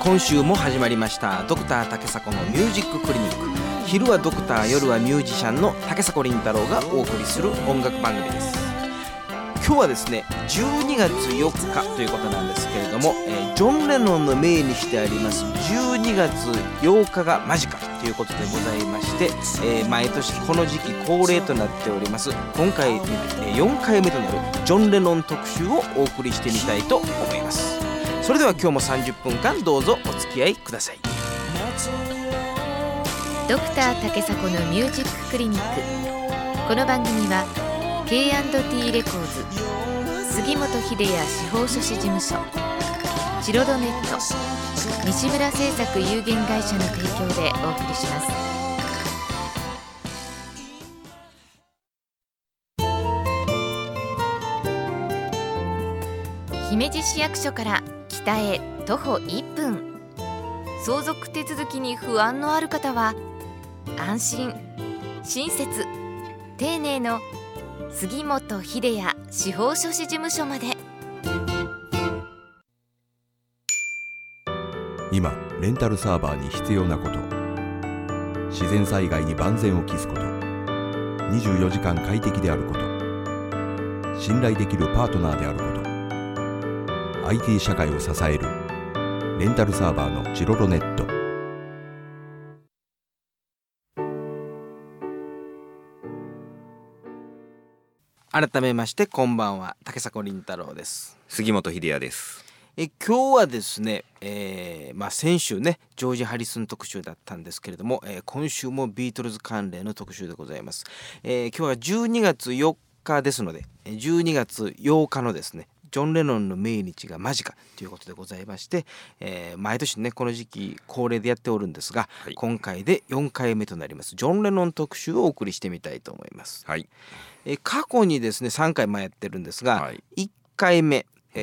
今週も始まりましたドクター竹迫のミュージッククリニック。昼はドクター、夜はミュージシャンの竹迫倫太郎がお送りする音楽番組です。今日はですね12月4日ということなんですけれども、ジョン・レノンの命にしてあります12月8日が間近ということでございまして、毎年この時期恒例となっております今回4回目となるジョン・レノン特集をお送りしてみたいと思います。それでは今日も30分間どうぞお付き合いください。 ドクター竹迫のミュージッククリニック。この番組は K&T レコーズ、杉本秀哉司法書士事務所、チロドネット、西村製作有限会社の提供でお送りします。姫路市役所から北へ徒歩1分。相続手続きに不安のある方は安心、親切、丁寧の杉本秀哉司法書士事務所まで。 今レンタルサーバーに必要なこと、自然災害に万全を期すこと、24時間快適であること、信頼できるパートナーであること、 IT 社会を支えるレンタルサーバーのチロロネット。 改めましてこんばんは、竹迫倫太郎です。 杉本秀哉です。 今日はですね、先週ねジョージ・ハリスン特集だったんですけれども、今週もビートルズ関連の特集でございます。今日は12月4日ですので12月8日のですねジョン・レノンの命日が間近ということでございまして、毎年ねこの時期恒例でやっておるんですが、はい、今回で4回目となりますジョン・レノン特集をお送りしてみたいと思います。 はい。 過去にですね3回前やってるんですが、はい、1回目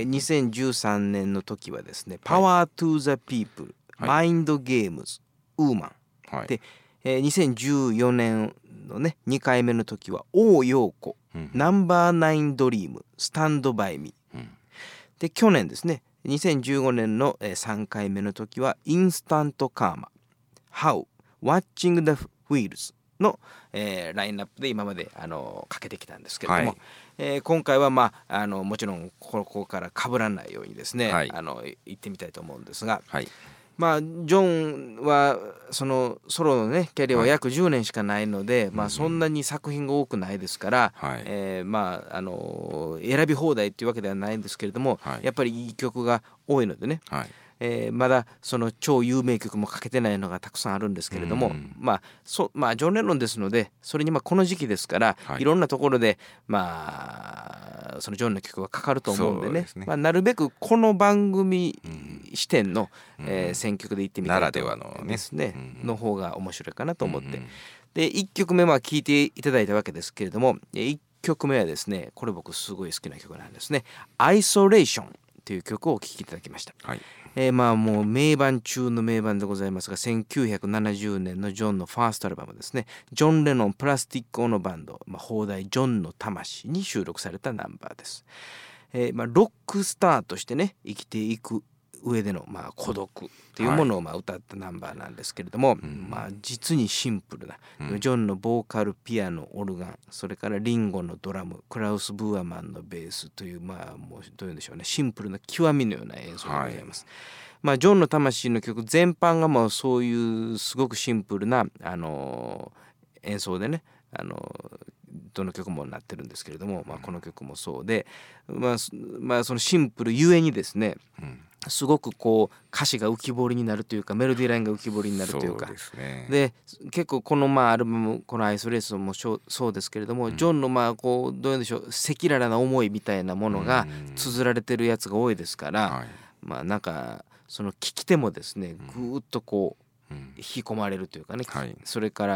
2013年の時はですね、はい、Power to the People、はい、Mind Games、ウーマン、はい、で、2014年のね2回目の時は王陽子、ナンバーナインドリーム、スタンドバイミー、で去年ですね2015年の3回目の時はインスタントカーマ、How、Watching the Wheelsの、ラインナップで今までかけてきたんですけれども、はい、今回はもちろんここから被らないようにですね、はい、行ってみたいと思うんですが、はい、ジョンはそのソロのねキャリアは約10年しかないので、はい、そんなに作品が多くないですから、はい、選び放題っていうわけではないんですけれども、はい、やっぱりいい曲が多いのでね、はい、まだその超有名曲もかけてないのがたくさんあるんですけれども、ジョン・レノンですのでそれにこの時期ですから、はい、いろんなところでそのジョンの曲がかかると思うんでね、なるべくこの番組視点の、選曲で言ってみたいと思いますね、の方が面白いかなと思って、で1曲目は聴いていただいたわけですけれども、1曲目はですねこれ僕すごい好きな曲なんですね。アイソレーションという曲をお聴きいただきました。はい、もう名盤中の名盤でございますが、1970年のジョンのファーストアルバムですね、ジョン・レノンプラスティック・オノバンド、放題ジョンの魂に収録されたナンバーです。ロックスターとしてね生きていく上での孤独というものを歌ったナンバーなんですけれども、実にシンプルな、ジョンのボーカル、ピアノ、オルガン、それからリンゴのドラム、クラウス・ブーアマンのベースというもうどういうんでしょうね、シンプルな極みのような演奏でございます。ジョンの魂の曲全般がそういうすごくシンプルな、演奏でねどの曲もなってるんですけれども、この曲もそうで、そのシンプルゆえにですね、すごく歌詞が浮き彫りになるというか、メロディーラインが浮き彫りになるというか、で結構このアルバム、このアイソレーションもそうですけれども、ジョンのどういうんでしょう、赤裸々な思いみたいなものが綴られてるやつが多いですから、なんかその聞き手もですねぐーっと引き込まれるというかね、はい、それから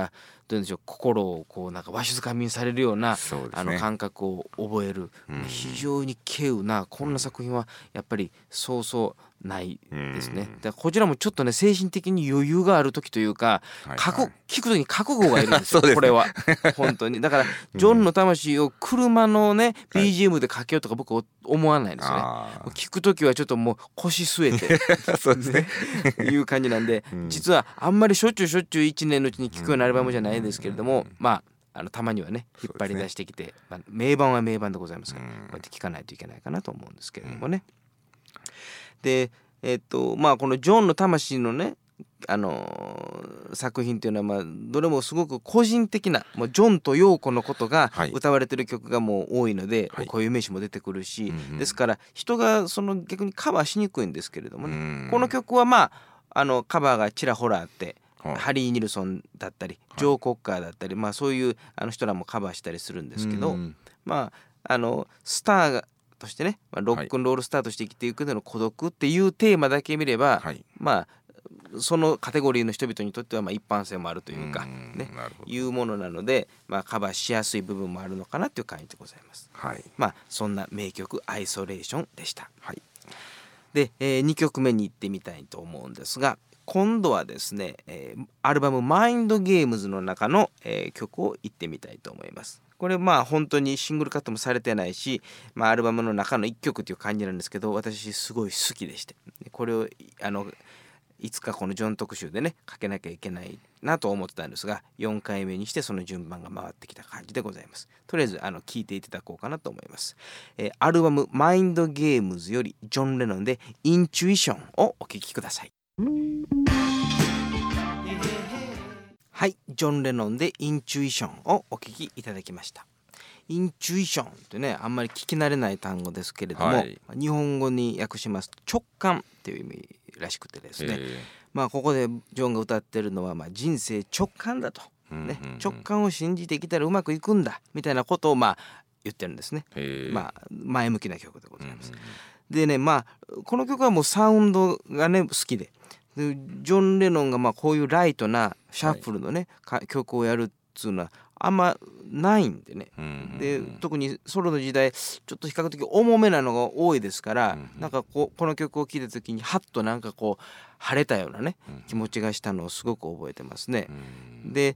どういうんでしょう、心をこうなんかわしづかみにされるようなそうですね、 感覚を覚える、非常に稀有なこんな作品はやっぱりそうそうないですね。だからこちらもちょっとね精神的に余裕がある時というか、聞く時に覚悟がいるんですよこれは本当に。だからジョンの魂を車のね BGM でかけようとか僕思わないですね。聞く時はちょっともう腰据えてそうですねいう感じなんで、実はあんまりしょっちゅう1年のうちに聞くようなアルバムじゃないですけれども、たまにはね引っ張り出してきて、名盤は名盤でございますから、こうやって聞かないといけないかなと思うんですけれどもね。でこのジョンの魂のね作品っていうのはどれもすごく個人的な、もうジョンとヨーコのことが歌われてる曲がもう多いので、固有名詞も出てくるし、ですから人がその逆にカバーしにくいんですけれどもね、この曲はカバーがちらほらあって、ハリー・ニルソンだったりジョー・コッカーだったり、そういう人らもカバーしたりするんですけど、スターとしてね、ロックンロールスターとして生きていくでの孤独っていうテーマだけ見れば、そのカテゴリーの人々にとっては一般性もあるというかね、いうものなので、カバーしやすい部分もあるのかなという感じでございます。そんな名曲アイソレーションでした。で、2曲目に行ってみたいと思うんですが、今度はですね、アルバムマインドゲームズの中の、曲を行ってみたいと思います。これ本当にシングルカットもされてないし、アルバムの中の1曲という感じなんですけど、私すごい好きでして、これをいつかこのジョン特集でねかけなきゃいけないなと思ってたんですが、4回目にしてその順番が回ってきた感じでございます。とりあえず聞いていただこうかなと思います。アルバムマインドゲームズよりジョン・レノンでインチュイションをお聴きください。はい、ジョン・レノンでインチュイションをお聴きいただきました。インチュイションってね、あんまり聞き慣れない単語ですけれども、日本語に訳しますと直感っていう意味らしくてですね、ここでジョンが歌ってるのは人生直感だと、直感を信じてきたらうまくいくんだみたいなことを言ってるんですね。前向きな曲でございます。でね、この曲はもうサウンドがね好きで、ジョン・レノンがこういうライトなシャッフルのね曲をやるっつうのはあんまないんでね、で特にソロの時代ちょっと比較的重めなのが多いですから、なんかこの曲を聴いた時にハッとなんかこう晴れたようなね気持ちがしたのをすごく覚えてますね。で、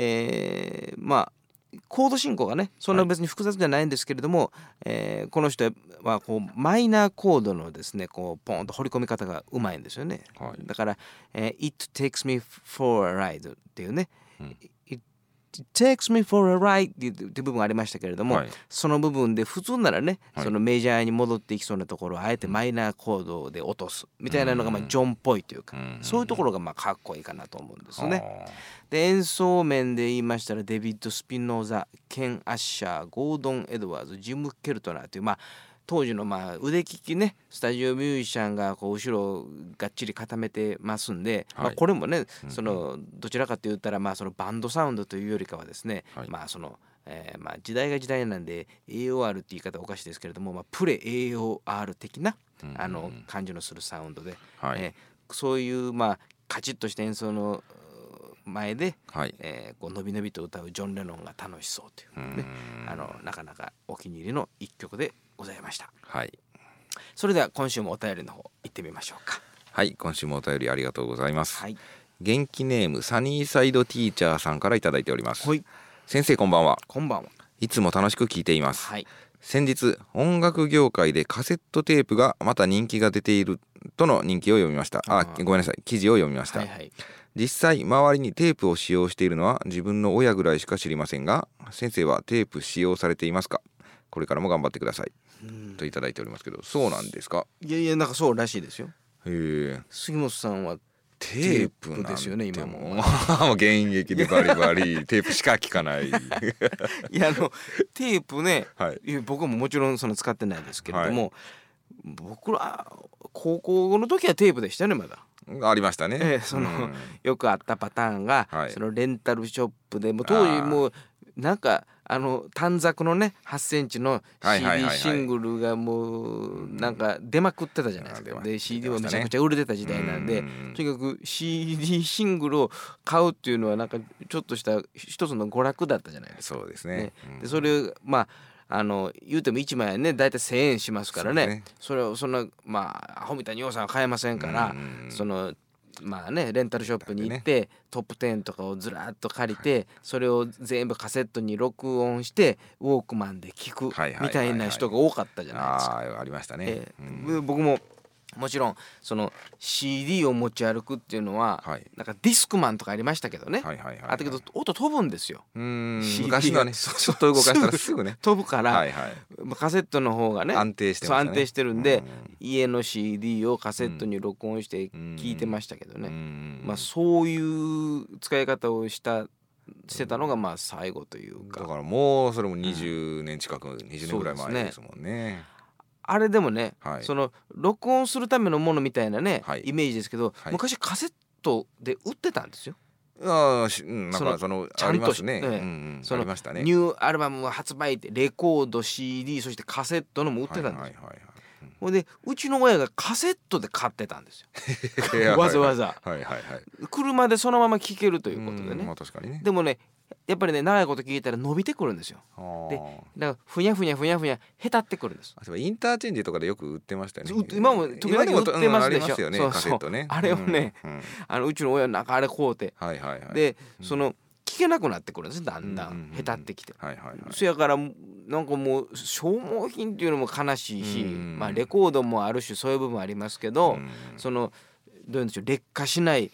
コード進行がねそんな別に複雑じゃないんですけれども、この人はこうマイナーコードのですねこうポンと掘り込み方がうまいんですよね。だから、It takes me for a ride っていうね、It takes me for a ride っていう部分がありましたけれども、その部分で普通ならね、そのメジャーに戻っていきそうなところをあえてマイナーコードで落とすみたいなのがジョンっぽいというか、そういうところがかっこいいかなと思うんですね。で演奏面で言いましたらデビッド・スピノーザ、ケン・アッシャー、ゴードン・エドワーズ、ジム・ケルトナーという当時の腕利きねスタジオミュージシャンがこう後ろをがっちり固めてますんで、これもねそのどちらかと言ったらそのバンドサウンドというよりかはですね、その時代が時代なんで AOR って言い方はおかしいですけれども、プレ AOR 的な感じのするサウンドで、そういうカチッとした演奏の前で、こうのびのびと歌うジョン・レノンが楽しそうというね、なかなかお気に入りの一曲でございました。それでは今週もお便りの方行ってみましょうか。 今週もお便りありがとうございます。元気ネームサニーサイドティーチャーさんからいただいております。先生こんばんは。 こんばんは。 いつも楽しく聞いています。先日音楽業界でカセットテープがまた人気が出ているとの人気を読みました。ごめんなさい、記事を読みました。実際周りにテープを使用しているのは自分の親ぐらいしか知りませんが、先生はテープ使用されていますか？これからも頑張ってくださいといただいておりますけど、そうなんですか？ いやなんかそうらしいですよ。杉本さんはテープなんてですよね今も現役でバリバリテープしか聞かないいやテープね、僕ももちろんその使ってないですけれども、僕ら高校の時はテープでしたね。まだありましたね。 よくあったパターンが、そのレンタルショップでも当時もうなんか短冊のね8センチの CD シングルがもうなんか出まくってたじゃないですか。で CD もめちゃくちゃ売れてた時代なんで、とにかく CD シングルを買うっていうのはなんかちょっとした一つの娯楽だったじゃないですか。 そうですね。 でそれを言うても1枚ねだいたい1,000円しますからね。それをそんなアホみたいに予算は買えませんから、レンタルショップに行ってトップ10とかをずらっと借りて、それを全部カセットに録音してウォークマンで聴くみたいな人が多かったじゃないですか。 ありましたね。 僕ももちろんその CD を持ち歩くっていうのは、なんかディスクマンとかありましたけどね。あったけど音飛ぶんですよ。 昔のねちょっと動かしたらすぐね飛ぶから、カセットの方がね安定してましたね。 安定してるんで、家の CD をカセットに録音して聞いてましたけどね。そういう使い方をしてたのが最後というか。 だからもうそれも20年近く、20年ぐらい前ですもんね。 あれでもね、その録音するためのものみたいなね、イメージですけど、昔カセットで売ってたんですよ。 なんかちゃんとしてね、 そのニューアルバム発売ってレコード CD そしてカセットのも売ってたんですよ。ほんでうちの親がカセットで買ってたんですよわざわざ車でそのまま聴けるということでね。 確かにね。 でもねやっぱりね長いこと聞いたら伸びてくるんですよ。でだからふにゃふにゃふにゃふにゃへたってくるんです。 インターチェンジとかでよく売ってましたよね。 今も時々売ってますでしょ。 そうそうカセットね。 あれをね、うちの親なんかあれ買うて、でその聞けなくなってくるんですだんだんへたってきて。そやからなんかもう消耗品っていうのも悲しいし、レコードもある種そういう部分ありますけど、そのどういうんでしょう、劣化しない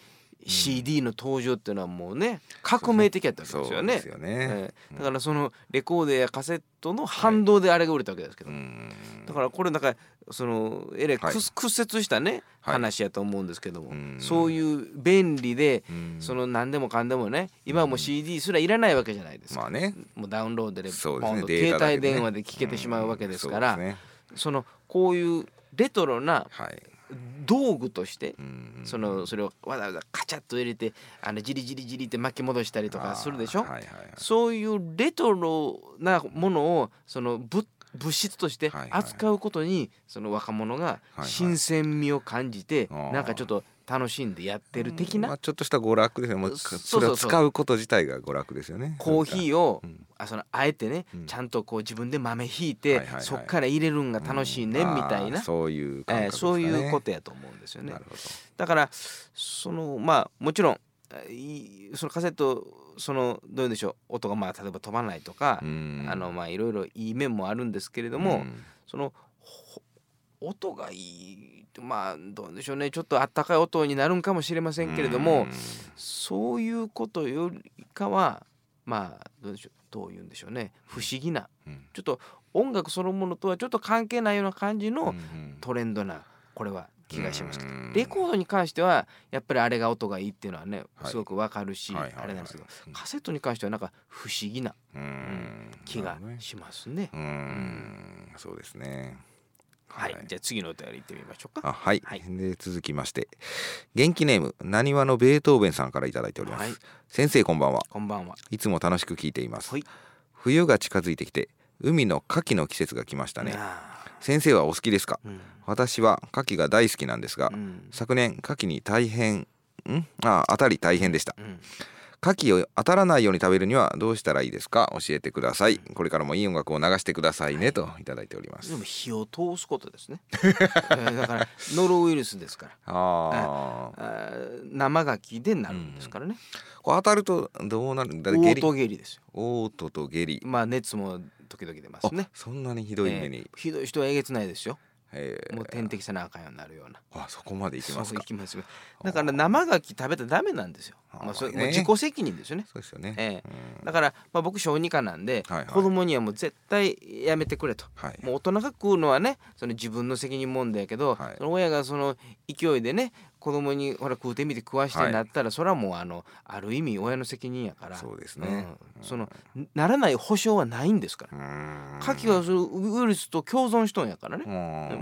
CD の登場っていうのはもうね革命的やったわけですよね。だからそのレコードやカセットの反動であれが売れたわけですけど、だからこれなんかその屈折したね話やと思うんですけども、そういう便利でその何でもかんでもね、今はもう CD すらいらないわけじゃないですか。もうダウンロードでポンと携帯電話で聴けてしまうわけですから、そのこういうレトロな道具としてそれをわざわざカチャッと入れてジリジリジリって巻き戻したりとかするでしょ。そういうレトロなものをその物質として扱うことにその若者が新鮮味を感じてなんかちょっと楽しんでやってる的な、 ちょっとした娯楽ですよね。それを使うこと自体が娯楽ですよね。 コーヒーをあえてねちゃんとこう自分で豆ひいてそっから入れるんが楽しいねみたいな、 そういう感覚ですかね。 そういうことやと思うんですよね。だからそのもちろんそのカセットどういうんでしょう、音が例えば飛ばないとかいろいろいい面もあるんですけれども、その音がいいどうでしょうね、ちょっとあったかい音になるんかもしれませんけれども、そういうことよりかはどういうんでしょうね、不思議な、ちょっと音楽そのものとはちょっと関係ないような感じのトレンドなこれは気がしますけど、レコードに関してはやっぱりあれが音がいいっていうのはねすごくわかるしあれなんですけど、カセットに関してはなんか不思議な気がしますね。 そうですね。 じゃあ次のお便り行ってみましょうか。 で続きまして元気ネームなにわのベートーベンさんからいただいております。先生こんばんは。 こんばんは。 いつも楽しく聞いています。冬が近づいてきて海の牡蠣の季節が来ましたね。先生はお好きですか？私は牡蠣が大好きなんですが、昨年牡蠣に当たり大変でした。牡蠣を当たらないように食べるにはどうしたらいいですか？教えてください。これからもいい音楽を流してくださいねといただいております。 でも火を通すことですねだからノロウイルスですから生牡蠣でなるんですからね。 こう当たるとどうなるんだ？ 嘔吐下痢ですよ。 嘔吐と下痢。 熱も時々出ますね。 そんなにひどい目に、 ひどい人はえげつないですよ。もう点滴せなあかんようになるような。 そこまでいきますか。 そういきますよ。だから生牡蠣食べたらダメなんですよ。それもう自己責任ですよね。 そうですよね。 だから僕小児科なんで、子供にはもう絶対やめてくれと。もう大人が食うのはねその自分の責任問題やけど、その親がその勢いでね子供にほら食うてみて食わしてなったら、それはもうある意味親の責任やから。 そうですね。 そのならない保証はないんですから。牡蠣はそのウイルスと共存しとんやからね。もっ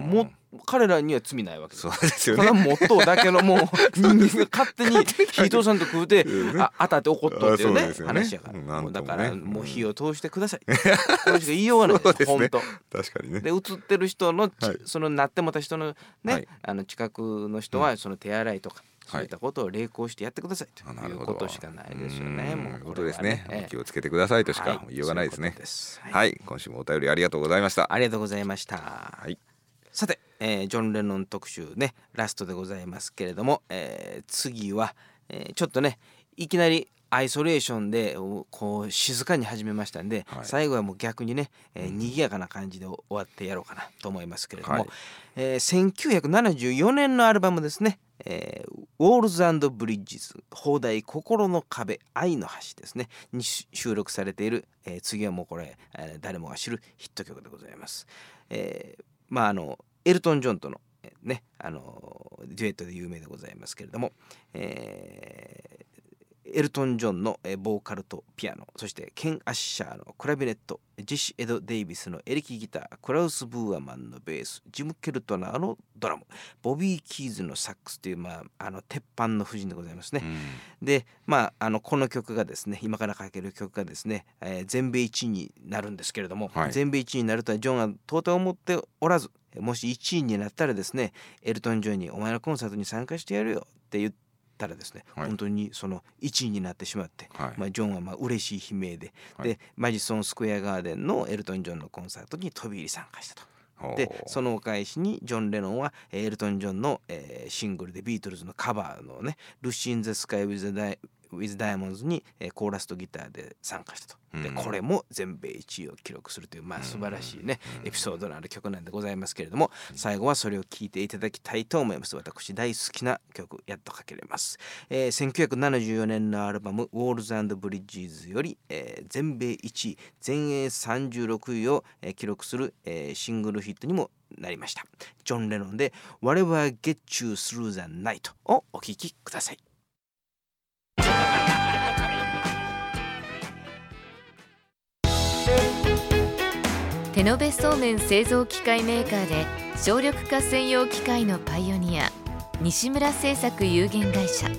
彼らには罪ないわけです。 そうですよね。 ただもっとだけのもう人間が勝手に火通さんと食うて当たって怒っとっていうね話やから、もうだからもう火を通してくださいこれしか言いようがないです。本当確かにね。 で映ってる人のそのなってもた人のね、近くの人はその手洗いとかそういったことを励行してやってくださいということしかないですよね。もうことですね。気をつけてくださいとしか言いようがないですね。はい、今週もお便りありがとうございました。 ありがとうございました。はい。さて、ジョン・レノン特集ねラストでございますけれども、次は、ちょっとねいきなりアイソレーションでこう静かに始めましたんで、最後はもう逆にね、賑やかな感じで終わってやろうかなと思いますけれども、1974年のアルバムですね、Walls & Bridges 砲台心の壁愛の橋ですねに収録されている、次はもうこれ、誰もが知るヒット曲でございます。エルトン・ジョンとの、ね、デュエットで有名でございますけれども、エルトン・ジョンのボーカルとピアノ、そしてケン・アッシャーのクラビネット、ジェシ・エド・デイビスのエレキギター、クラウス・ブーアマンのベース、ジム・ケルトナーのドラム、ボビー・キーズのサックスという、鉄板の布陣でございますね。で、この曲がですね、今からかける曲がですね、全米1位になるんですけれども、全米1位になるとはジョンは到底思っておらず、もし1位になったらですね、エルトン・ジョンにお前のコンサートに参加してやるよって言ってたらですね、本当にその1位になってしまって、ジョンは嬉しい悲鳴で、でマジソンスクエアガーデンのエルトン・ジョンのコンサートに飛び入り参加したと。でそのお返しにジョン・レノンはエルトン・ジョンの、シングルでビートルズのカバーのねルシン・ザ・スカイ・ウィズ・ダイヤモンズに、コーラスとギターで参加したと。でこれも全米1位を記録するという、素晴らしいねエピソードのある曲なんでございますけれども、最後はそれを聴いていただきたいと思います。私大好きな曲やっとかけれます。1974年のアルバム Walls & Bridges より、全米1位全英36位を、記録する、シングルヒットにもなりました。ジョン・レノンで Whatever Gets You Through the Night をお聴きください。 手延べそうめん製造機械メーカーで省力化専用機械のパイオニア西村製作有限会社。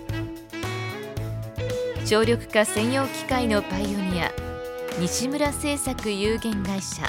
省力化専用機械のパイオニア西村製作有限会社。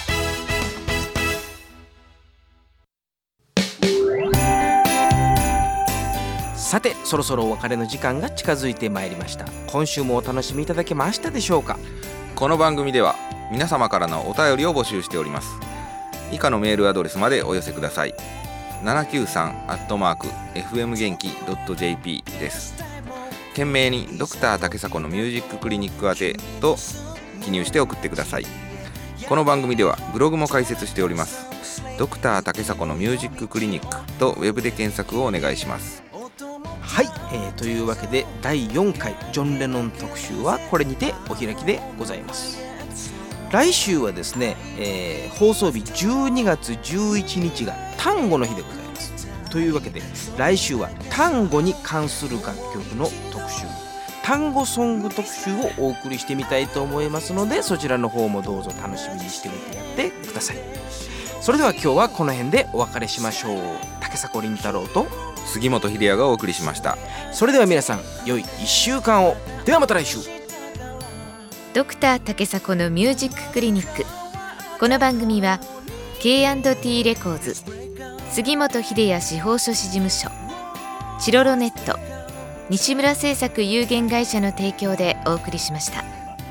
さてそろそろお別れの時間が近づいてまいりました。今週もお楽しみいただけましたでしょうか。 この番組では皆様からのお便りを募集しております。以下のメールアドレスまでお寄せください。793@fm元気 .jp です。懸命にドクター竹迫のミュージッククリニック宛てと記入して送ってください。この番組ではブログも開設しております。ドクター竹迫のミュージッククリニックとウェブで検索をお願いします。 はい、というわけで第4回ジョン・レノン特集はこれにてお開きでございます。来週はですね、放送日12月11日が単語の日でございます。というわけで来週は単語に関する楽曲の特集、単語ソング特集をお送りしてみたいと思いますので、そちらの方もどうぞ楽しみにしてみてやってください。それでは今日はこの辺でお別れしましょう。竹迫倫太郎と杉本秀哉がお送りしました。 それでは皆さん良い1週間を。ではまた来週。 ドクター竹迫のミュージッククリニック。この番組は K&T レコーズ、杉本秀哉司法書士事務所、チロロネット、西村製作有限会社の提供でお送りしました。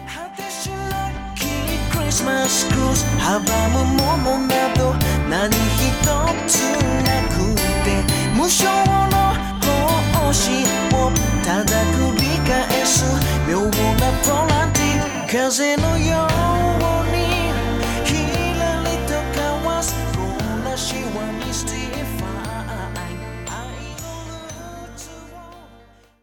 クリスマスクルーズ阻むものなど何一つなく